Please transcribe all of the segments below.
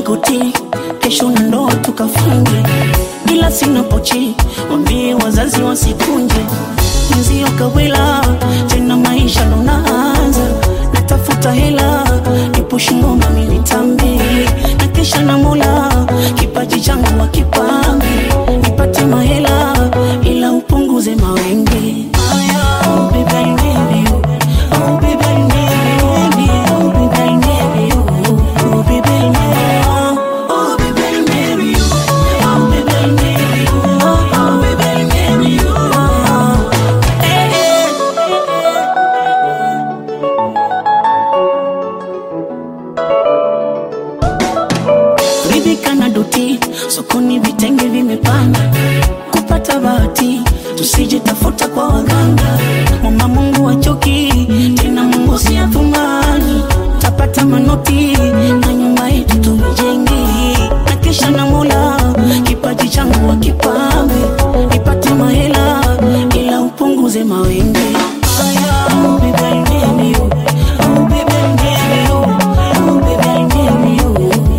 magoti, kesho na ndoa tukafunge. Ila sina pochi, wambie wazazi wasikunje. Mzio kawela, tena maisha ndo naanza. Natafuta hela, nipushi ngoma militambi. Na kesha na Mola, kipaji changu wakipambi. Nipate mahela, ila upunguze mawenge. Oh baby I need you, oh baby I need you, oh baby I need you, oh baby I need you, oh baby I need you, oh baby I need you, oh baby I need you. Ridhika na doti, sokoni vitenge vimepanda. Kupata bahati, tusije tafuta kwa waganga. Mama Mungu wachoki, tena Mungu si athumani. Tapata manoti, na nyumba yetu tujengi. Na kesha na Mola, kipaji changu wakipambe. Nipate mahela, ila upunguze mawenge. Oh baby I need you, oh baby I need you, oh baby I need you.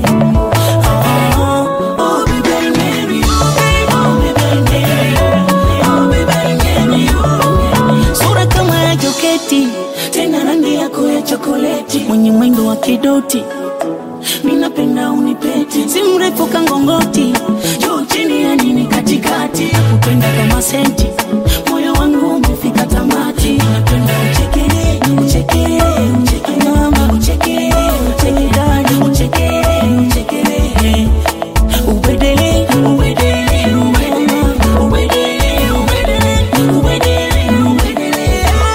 Oh baby I need you, oh baby I need you, oh baby I need you. Sura kama ya joketi, tena rangi yako ya chokoleti. Mwenye mwendo wa kidoti, minapenda unipeti. Si mrefu kangongoti, juu chini ya nini katikati. Nakupenda kama senti, moyo wangu umefika tamati. Napenda uchekele, uchekele, uchekele mama, uchekele, uchekele dada, uchekele, uchekele. Ubedele, ubedele, ubedele, ubedele, ubedele, ubedele, ubedele.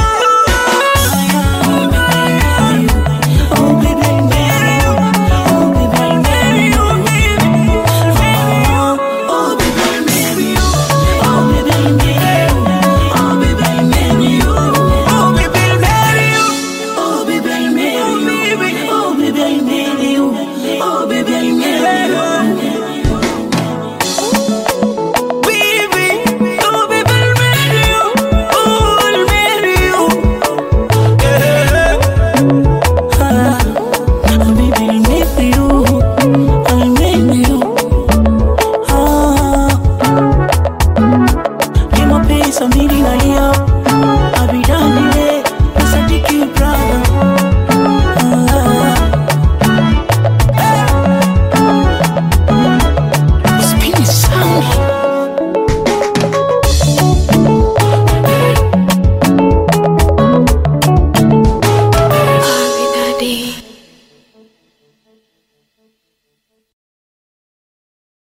Oh baby I need you, oh baby I need you, oh baby I need you, oh baby I need you, oh baby I need you, oh baby I need you, oh baby I need you, oh baby I need you, oh baby I need you. Somebody like you.